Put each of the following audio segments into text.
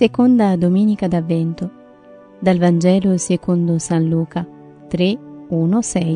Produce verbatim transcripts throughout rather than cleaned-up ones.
Seconda domenica d'Avvento. Dal Vangelo secondo San Luca tre, uno, sei.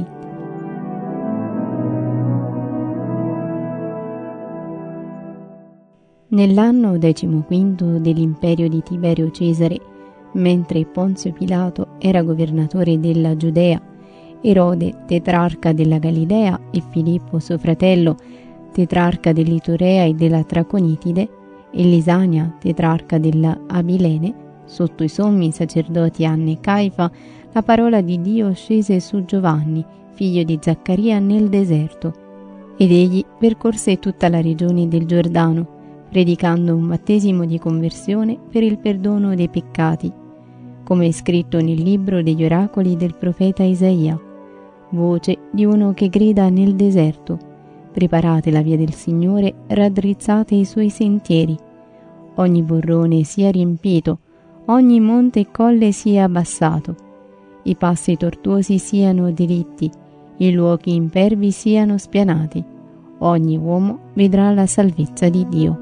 Nell'anno decimoquinto dell'imperio di Tiberio Cesare, mentre Ponzio Pilato era governatore della Giudea, Erode, tetrarca della Galilea, e Filippo, suo fratello, tetrarca dell'Iturea e della Traconitide, e Lisania, tetrarca della Abilene, sotto i sommi sacerdoti Anna e Caifa, la parola di Dio scese su Giovanni, figlio di Zaccaria, nel deserto. Ed egli percorse tutta la regione del Giordano, predicando un battesimo di conversione per il perdono dei peccati, come è scritto nel libro degli oracoli del profeta Isaia. Voce di uno che grida nel deserto: preparate la via del Signore, raddrizzate i suoi sentieri. Ogni burrone sia riempito, ogni monte e colle sia abbassato, i passi tortuosi siano diritti, i luoghi impervi siano spianati. Ogni uomo vedrà la salvezza di Dio.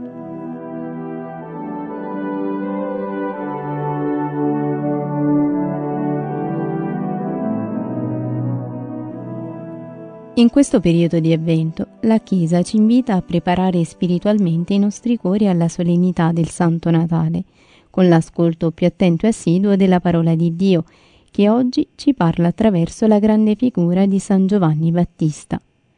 In questo periodo di Avvento, la Chiesa ci invita a preparare spiritualmente i nostri cuori alla solennità del Santo Natale, con l'ascolto più attento e assiduo della parola di Dio, che oggi ci parla attraverso la grande figura di San Giovanni Battista.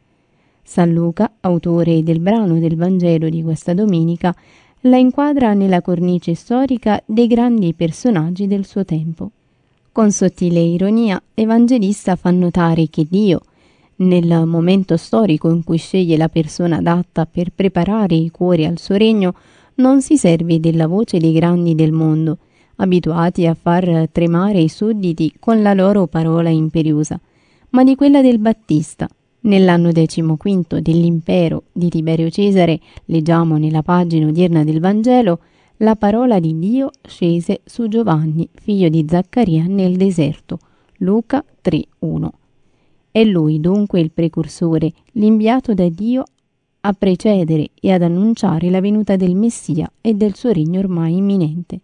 San Luca, autore del brano del Vangelo di questa domenica, la inquadra nella cornice storica dei grandi personaggi del suo tempo. Con sottile ironia, l'Evangelista fa notare che Dio, nel momento storico in cui sceglie la persona adatta per preparare i cuori al suo regno, non si serve della voce dei grandi del mondo, abituati a far tremare i sudditi con la loro parola imperiosa, ma di quella del Battista. Nell'anno decimoquinto dell'impero di Tiberio Cesare, leggiamo nella pagina odierna del Vangelo, la parola di Dio scese su Giovanni, figlio di Zaccaria, nel deserto. Luca tre, uno. È lui dunque il precursore, l'inviato da Dio a precedere e ad annunciare la venuta del Messia e del suo regno ormai imminente.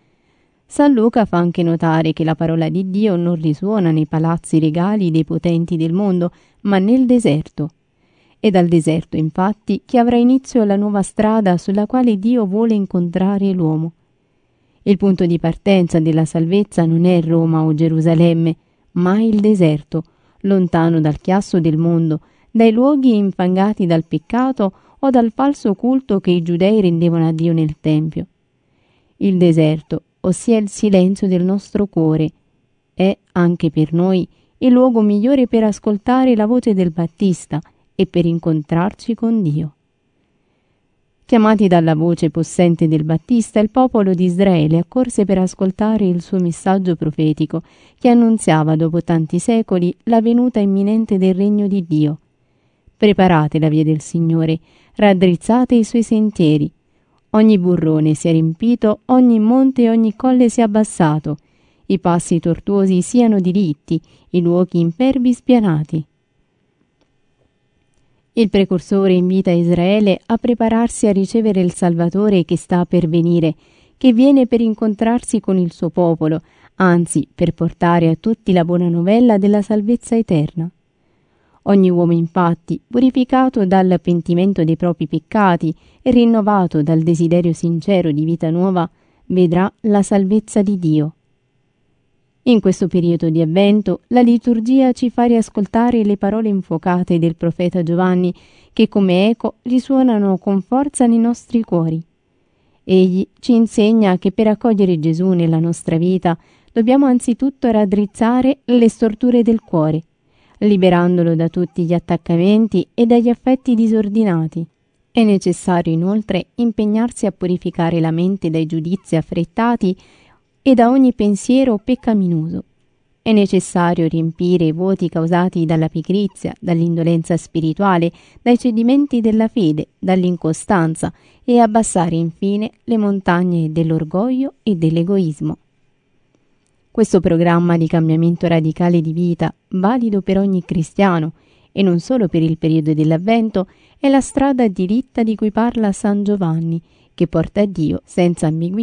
San Luca fa anche notare che la parola di Dio non risuona nei palazzi regali dei potenti del mondo, ma nel deserto. È dal deserto, infatti, che avrà inizio la nuova strada sulla quale Dio vuole incontrare l'uomo. Il punto di partenza della salvezza non è Roma o Gerusalemme, ma il deserto, lontano dal chiasso del mondo, dai luoghi infangati dal peccato o dal falso culto che i giudei rendevano a Dio nel Tempio. Il deserto, ossia il silenzio del nostro cuore, è anche per noi il luogo migliore per ascoltare la voce del Battista e per incontrarci con Dio. Chiamati dalla voce possente del Battista, il popolo di Israele accorse per ascoltare il suo messaggio profetico, che annunziava dopo tanti secoli la venuta imminente del regno di Dio. Preparate la via del Signore, raddrizzate i suoi sentieri. Ogni burrone sia riempito, ogni monte e ogni colle sia abbassato, i passi tortuosi siano diritti, i luoghi impervi spianati. Il precursore invita Israele a prepararsi a ricevere il Salvatore che sta per venire, che viene per incontrarsi con il suo popolo, anzi per portare a tutti la buona novella della salvezza eterna. Ogni uomo, infatti, purificato dal pentimento dei propri peccati e rinnovato dal desiderio sincero di vita nuova, vedrà la salvezza di Dio. In questo periodo di Avvento, la liturgia ci fa riascoltare le parole infuocate del profeta Giovanni, che come eco risuonano con forza nei nostri cuori. Egli ci insegna che per accogliere Gesù nella nostra vita dobbiamo anzitutto raddrizzare le storture del cuore, liberandolo da tutti gli attaccamenti e dagli affetti disordinati. È necessario inoltre impegnarsi a purificare la mente dai giudizi affrettati e da ogni pensiero peccaminoso. È necessario riempire i vuoti causati dalla pigrizia, dall'indolenza spirituale, dai cedimenti della fede, dall'incostanza e abbassare infine le montagne dell'orgoglio e dell'egoismo. Questo programma di cambiamento radicale di vita, valido per ogni cristiano e non solo per il periodo dell'Avvento, è la strada diritta di cui parla San Giovanni, che porta a Dio senza ambiguità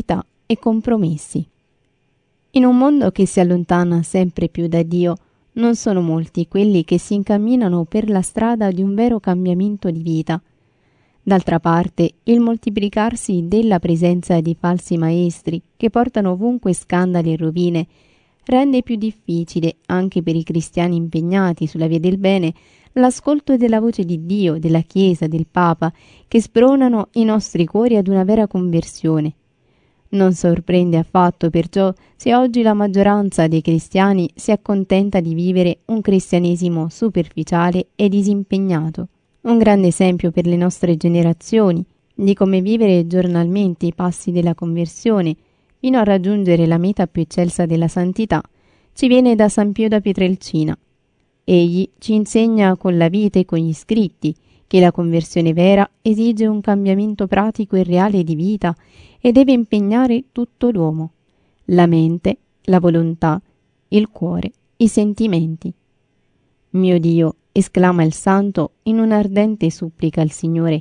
e compromessi. In un mondo che si allontana sempre più da Dio, non sono molti quelli che si incamminano per la strada di un vero cambiamento di vita. D'altra parte, il moltiplicarsi della presenza di falsi maestri che portano ovunque scandali e rovine rende più difficile, anche per i cristiani impegnati sulla via del bene, l'ascolto della voce di Dio, della Chiesa, del Papa, che spronano i nostri cuori ad una vera conversione. Non sorprende affatto perciò se oggi la maggioranza dei cristiani si accontenta di vivere un cristianesimo superficiale e disimpegnato. Un grande esempio per le nostre generazioni di come vivere giornalmente i passi della conversione fino a raggiungere la meta più eccelsa della santità ci viene da San Pio da Pietrelcina. Egli ci insegna con la vita e con gli scritti che la conversione vera esige un cambiamento pratico e reale di vita e deve impegnare tutto l'uomo, la mente, la volontà, il cuore, i sentimenti. Mio Dio, esclama il santo in un'ardente supplica al Signore,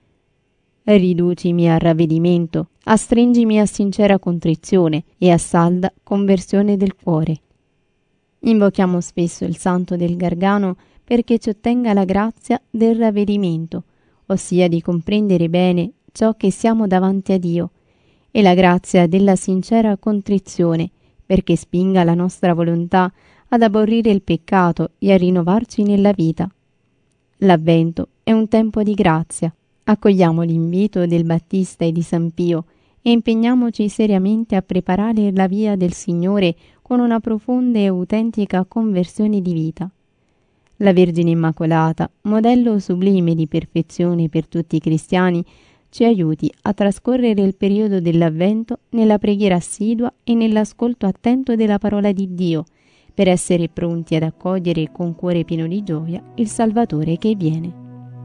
riducimi a ravvedimento, astringimi a sincera contrizione e a salda conversione del cuore. Invochiamo spesso il santo del Gargano perché ci ottenga la grazia del ravvedimento, ossia di comprendere bene ciò che siamo davanti a Dio, e la grazia della sincera contrizione perché spinga la nostra volontà ad aborrire il peccato e a rinnovarci nella vita. L'Avvento è un tempo di grazia. Accogliamo l'invito del Battista e di San Pio e impegniamoci seriamente a preparare la via del Signore con una profonda e autentica conversione di vita. La Vergine Immacolata, modello sublime di perfezione per tutti i cristiani, ci aiuti a trascorrere il periodo dell'Avvento nella preghiera assidua e nell'ascolto attento della parola di Dio, per essere pronti ad accogliere con cuore pieno di gioia il Salvatore che viene.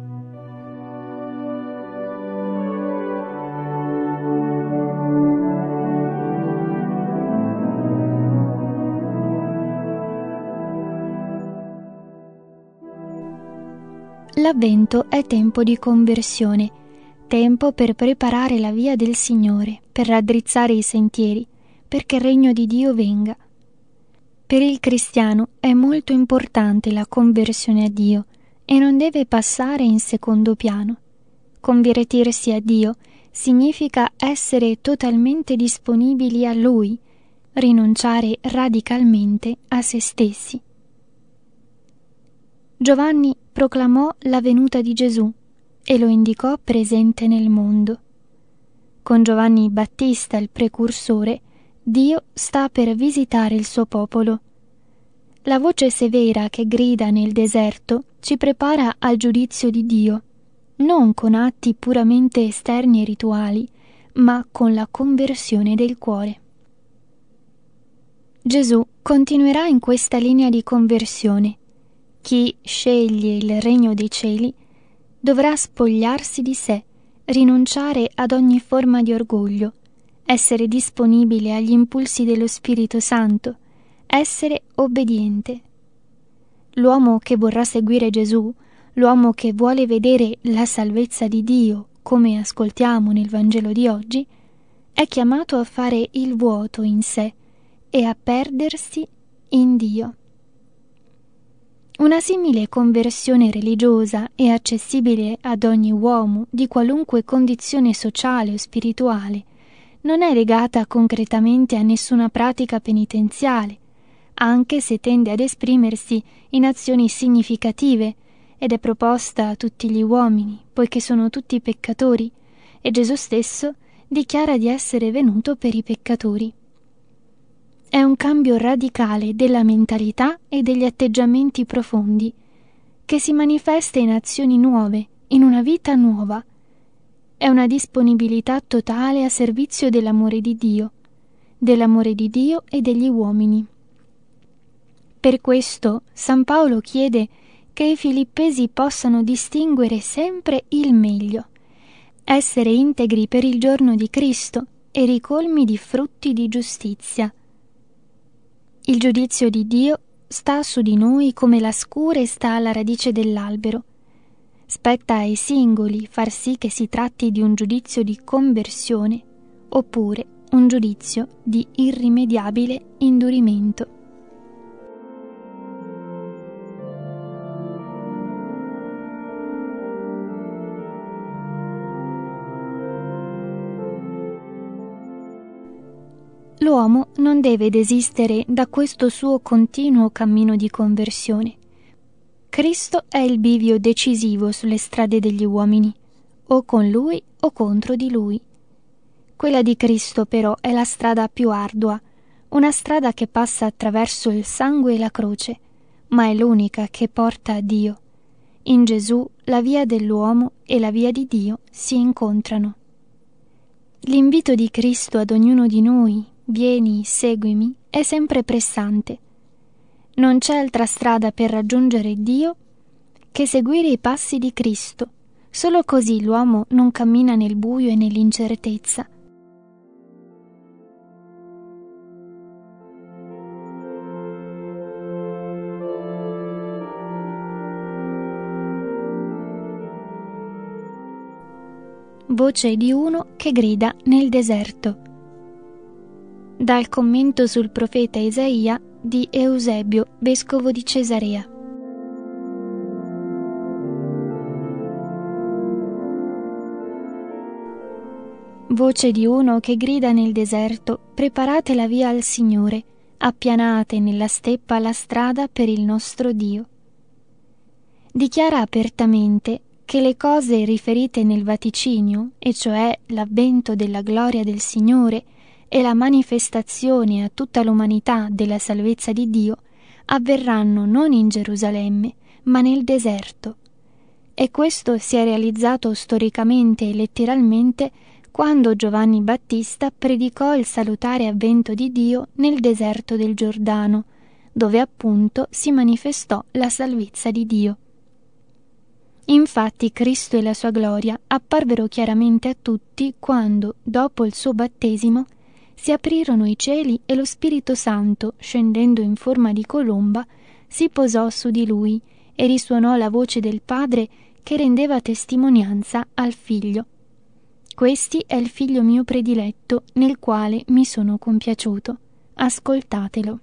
L'Avvento è tempo di conversione, tempo per preparare la via del Signore, per raddrizzare i sentieri, perché il regno di Dio venga. Per il cristiano è molto importante la conversione a Dio e non deve passare in secondo piano. Convertirsi a Dio significa essere totalmente disponibili a Lui, rinunciare radicalmente a se stessi. Giovanni proclamò la venuta di Gesù e lo indicò presente nel mondo. Con Giovanni Battista, il precursore, Dio sta per visitare il suo popolo. La voce severa che grida nel deserto ci prepara al giudizio di Dio, non con atti puramente esterni e rituali, ma con la conversione del cuore. Gesù continuerà in questa linea di conversione. Chi sceglie il regno dei cieli dovrà spogliarsi di sé, rinunciare ad ogni forma di orgoglio, essere disponibile agli impulsi dello Spirito Santo, essere obbediente. L'uomo che vorrà seguire Gesù, l'uomo che vuole vedere la salvezza di Dio, come ascoltiamo nel Vangelo di oggi, è chiamato a fare il vuoto in sé e a perdersi in Dio. Una simile conversione religiosa è accessibile ad ogni uomo di qualunque condizione sociale o spirituale, non è legata concretamente a nessuna pratica penitenziale, anche se tende ad esprimersi in azioni significative ed è proposta a tutti gli uomini, poiché sono tutti peccatori, e Gesù stesso dichiara di essere venuto per i peccatori. È un cambio radicale della mentalità e degli atteggiamenti profondi, che si manifesta in azioni nuove, in una vita nuova. È una disponibilità totale a servizio dell'amore di Dio, dell'amore di Dio e degli uomini. Per questo San Paolo chiede che i filippesi possano distinguere sempre il meglio, essere integri per il giorno di Cristo e ricolmi di frutti di giustizia. Il giudizio di Dio sta su di noi come la scure sta alla radice dell'albero. Spetta ai singoli far sì che si tratti di un giudizio di conversione oppure un giudizio di irrimediabile indurimento. L'uomo non deve desistere da questo suo continuo cammino di conversione. Cristo è il bivio decisivo sulle strade degli uomini, o con Lui o contro di Lui. Quella di Cristo però è la strada più ardua, una strada che passa attraverso il sangue e la croce, ma è l'unica che porta a Dio. In Gesù la via dell'uomo e la via di Dio si incontrano. L'invito di Cristo ad ognuno di noi, vieni, seguimi, è sempre pressante. Non c'è altra strada per raggiungere Dio che seguire i passi di Cristo. Solo così l'uomo non cammina nel buio e nell'incertezza. Voce di uno che grida nel deserto. Dal commento sul profeta Isaia di Eusebio, vescovo di Cesarea. Voce di uno che grida nel deserto: preparate la via al Signore, appianate nella steppa la strada per il nostro Dio. Dichiara apertamente che le cose riferite nel vaticinio, e cioè l'avvento della gloria del Signore e la manifestazione a tutta l'umanità della salvezza di Dio, avverranno non in Gerusalemme, ma nel deserto. E questo si è realizzato storicamente e letteralmente quando Giovanni Battista predicò il salutare avvento di Dio nel deserto del Giordano, dove appunto si manifestò la salvezza di Dio. Infatti Cristo e la sua gloria apparvero chiaramente a tutti quando, dopo il suo battesimo, si aprirono i cieli e lo Spirito Santo, scendendo in forma di colomba, si posò su di lui e risuonò la voce del Padre che rendeva testimonianza al Figlio. Questi è il Figlio mio prediletto, nel quale mi sono compiaciuto. Ascoltatelo.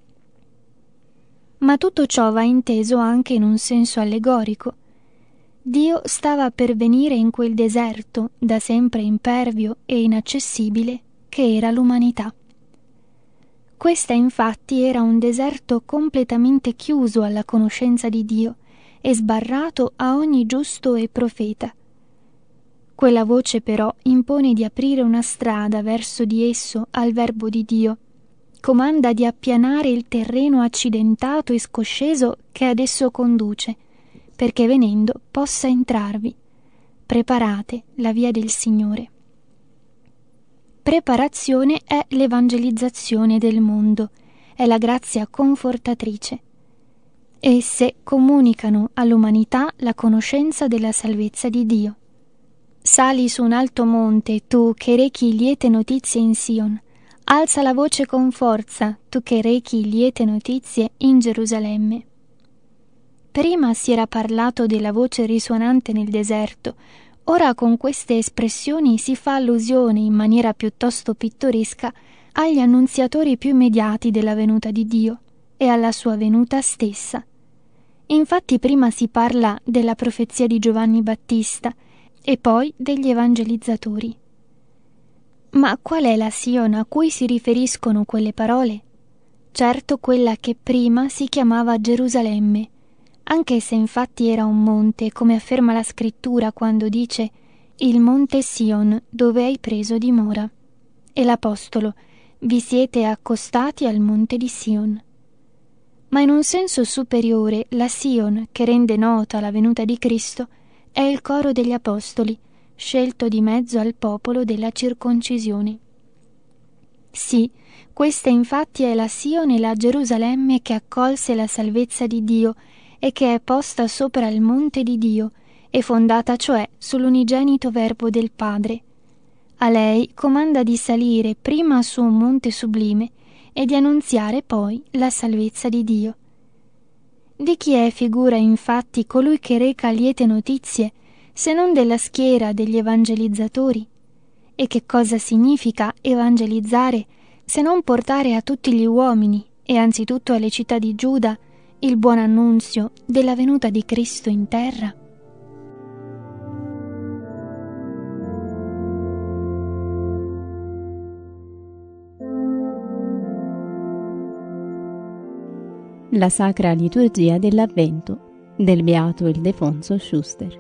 Ma tutto ciò va inteso anche in un senso allegorico. Dio stava per venire in quel deserto, da sempre impervio e inaccessibile, che era l'umanità. Questa infatti era un deserto completamente chiuso alla conoscenza di Dio e sbarrato a ogni giusto e profeta. Quella voce però impone di aprire una strada verso di esso al Verbo di Dio, comanda di appianare il terreno accidentato e scosceso che ad esso conduce, perché venendo possa entrarvi. Preparate la via del Signore. Preparazione è l'evangelizzazione del mondo, è la grazia confortatrice. Esse comunicano all'umanità la conoscenza della salvezza di Dio. Sali su un alto monte, tu che rechi liete notizie in Sion. Alza la voce con forza, tu che rechi liete notizie in Gerusalemme. Prima si era parlato della voce risuonante nel deserto. Ora con queste espressioni si fa allusione in maniera piuttosto pittoresca agli annunziatori più immediati della venuta di Dio e alla sua venuta stessa. Infatti prima si parla della profezia di Giovanni Battista e poi degli evangelizzatori. Ma qual è la Sion a cui si riferiscono quelle parole? Certo quella che prima si chiamava Gerusalemme, anche se infatti era un monte, come afferma la scrittura quando dice «il monte Sion, dove hai preso dimora». E l'Apostolo «vi siete accostati al monte di Sion». Ma in un senso superiore, la Sion, che rende nota la venuta di Cristo, è il coro degli Apostoli, scelto di mezzo al popolo della circoncisione. Sì, questa infatti è la Sion e la Gerusalemme che accolse la salvezza di Dio e che è posta sopra il monte di Dio e fondata cioè sull'unigenito Verbo del Padre. A lei comanda di salire prima su un monte sublime e di annunziare poi la salvezza di Dio. Di chi è figura infatti colui che reca liete notizie, se non della schiera degli evangelizzatori? E che cosa significa evangelizzare se non portare a tutti gli uomini, e anzitutto alle città di Giuda, il buon annunzio della venuta di Cristo in terra? La Sacra Liturgia dell'Avvento del Beato Ildefonso Schuster.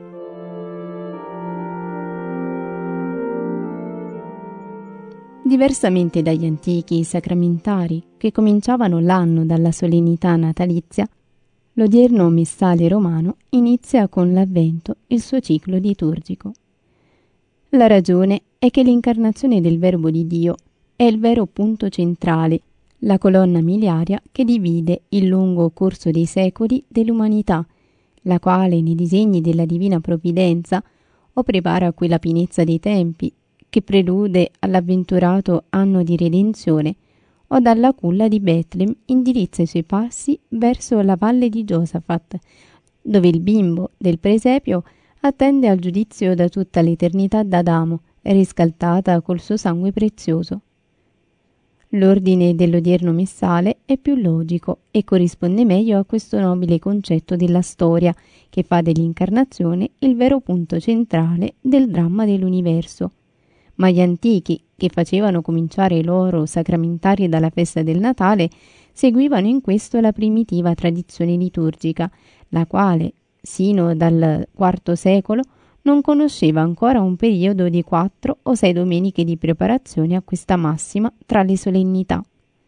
Diversamente dagli antichi sacramentari che cominciavano l'anno dalla solennità natalizia, l'odierno missale romano inizia con l'Avvento il suo ciclo liturgico. La ragione è che l'incarnazione del Verbo di Dio è il vero punto centrale, la colonna miliaria che divide il lungo corso dei secoli dell'umanità, la quale nei disegni della divina provvidenza o prepara quella pienezza dei tempi che prelude all'avventurato anno di redenzione, o dalla culla di Betlem indirizza i suoi passi verso la valle di Giosafat, dove il bimbo del presepio attende al giudizio da tutta l'eternità d'Adamo, riscaldata col suo sangue prezioso. L'ordine dell'odierno missale è più logico e corrisponde meglio a questo nobile concetto della storia che fa dell'incarnazione il vero punto centrale del dramma dell'universo. Ma gli antichi, che facevano cominciare i loro sacramentari dalla festa del Natale, seguivano in questo la primitiva tradizione liturgica, la quale, sino dal quarto secolo, non conosceva ancora un periodo di quattro o sei domeniche di preparazione a questa massima tra le solennità.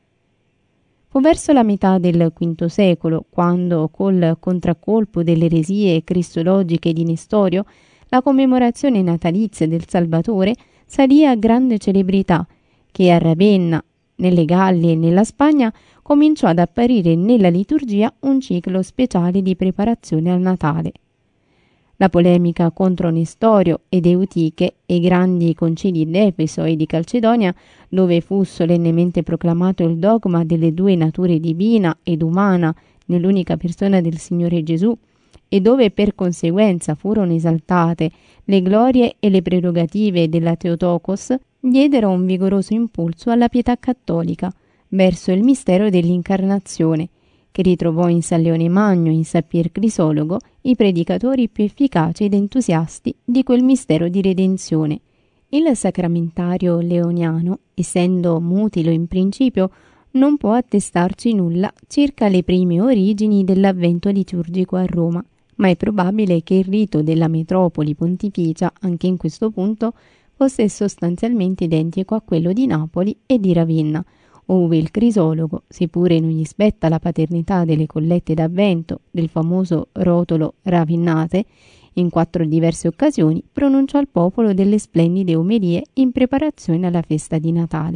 Fu verso la metà del quinto secolo, quando, col contraccolpo delle eresie cristologiche di Nestorio, la commemorazione natalizia del Salvatore salì a grande celebrità, che a Ravenna, nelle Gallie e nella Spagna cominciò ad apparire nella liturgia un ciclo speciale di preparazione al Natale. La polemica contro Nestorio ed Eutiche e i grandi concili di Efeso e di Calcedonia, dove fu solennemente proclamato il dogma delle due nature divina ed umana nell'unica persona del Signore Gesù, e dove per conseguenza furono esaltate le glorie e le prerogative della Theotokos, diedero un vigoroso impulso alla pietà cattolica verso il mistero dell'incarnazione, che ritrovò in San Leone Magno e in San Pier Crisologo i predicatori più efficaci ed entusiasti di quel mistero di redenzione. Il sacramentario leoniano, essendo mutilo in principio, non può attestarci nulla circa le prime origini dell'avvento liturgico a Roma, ma è probabile che il rito della metropoli pontificia, anche in questo punto, fosse sostanzialmente identico a quello di Napoli e di Ravenna, ove il Crisologo, seppure non gli spetta la paternità delle collette d'avvento del famoso rotolo ravennate, in quattro diverse occasioni pronunciò al popolo delle splendide omelie in preparazione alla festa di Natale.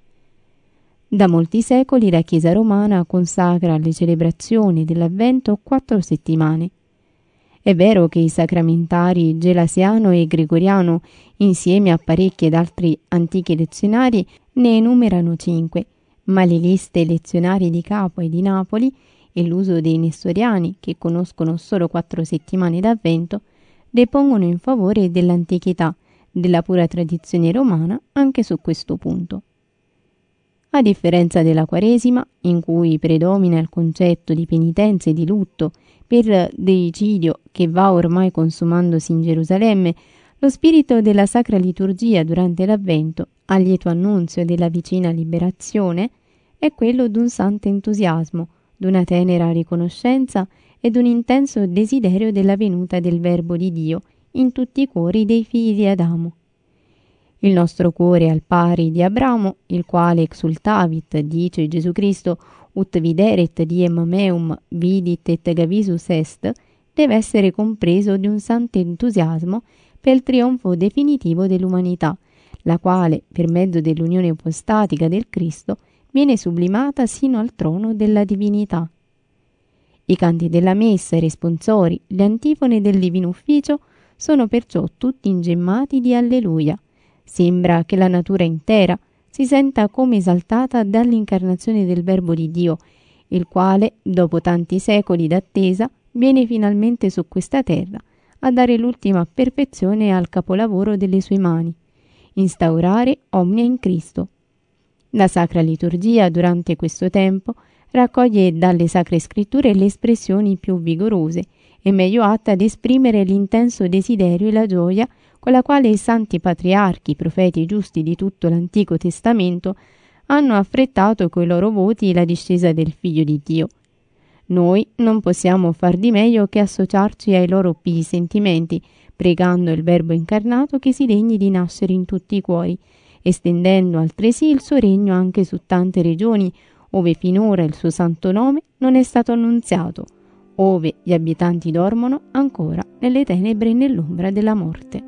Da molti secoli la Chiesa romana consacra alle celebrazioni dell'avvento quattro settimane. È vero che i sacramentari Gelasiano e Gregoriano, insieme a parecchi ed altri antichi lezionari, ne enumerano cinque, ma le liste lezionarie di Capua e di Napoli e l'uso dei nestoriani, che conoscono solo quattro settimane d'avvento, depongono in favore dell'antichità, della pura tradizione romana anche su questo punto. A differenza della Quaresima, in cui predomina il concetto di penitenza e di lutto per deicidio che va ormai consumandosi in Gerusalemme, lo spirito della Sacra Liturgia durante l'Avvento, al lieto annunzio della vicina liberazione, è quello d'un santo entusiasmo, d'una tenera riconoscenza e d'un intenso desiderio della venuta del Verbo di Dio in tutti i cuori dei figli di Adamo. Il nostro cuore è al pari di Abramo, il quale exultavit, dice Gesù Cristo, ut videret diem meum vidit et gavisus est, deve essere compreso di un santo entusiasmo per il trionfo definitivo dell'umanità, la quale, per mezzo dell'unione ipostatica del Cristo, viene sublimata sino al trono della divinità. I canti della messa, i responsori, le antifone del divino ufficio sono perciò tutti ingemmati di Alleluia. Sembra che la natura intera si senta come esaltata dall'incarnazione del Verbo di Dio, il quale, dopo tanti secoli d'attesa, viene finalmente su questa terra a dare l'ultima perfezione al capolavoro delle sue mani. instaurare omnia in Cristo. La Sacra Liturgia durante questo tempo raccoglie dalle Sacre Scritture le espressioni più vigorose e meglio atte ad esprimere l'intenso desiderio e la gioia con la quale i santi patriarchi, profeti giusti di tutto l'Antico Testamento hanno affrettato coi loro voti la discesa del Figlio di Dio. Noi non possiamo far di meglio che associarci ai loro pii sentimenti, pregando il Verbo incarnato che si degni di nascere in tutti i cuori, estendendo altresì il suo regno anche su tante regioni ove finora il suo santo nome non è stato annunziato, ove gli abitanti dormono ancora nelle tenebre e nell'ombra della morte.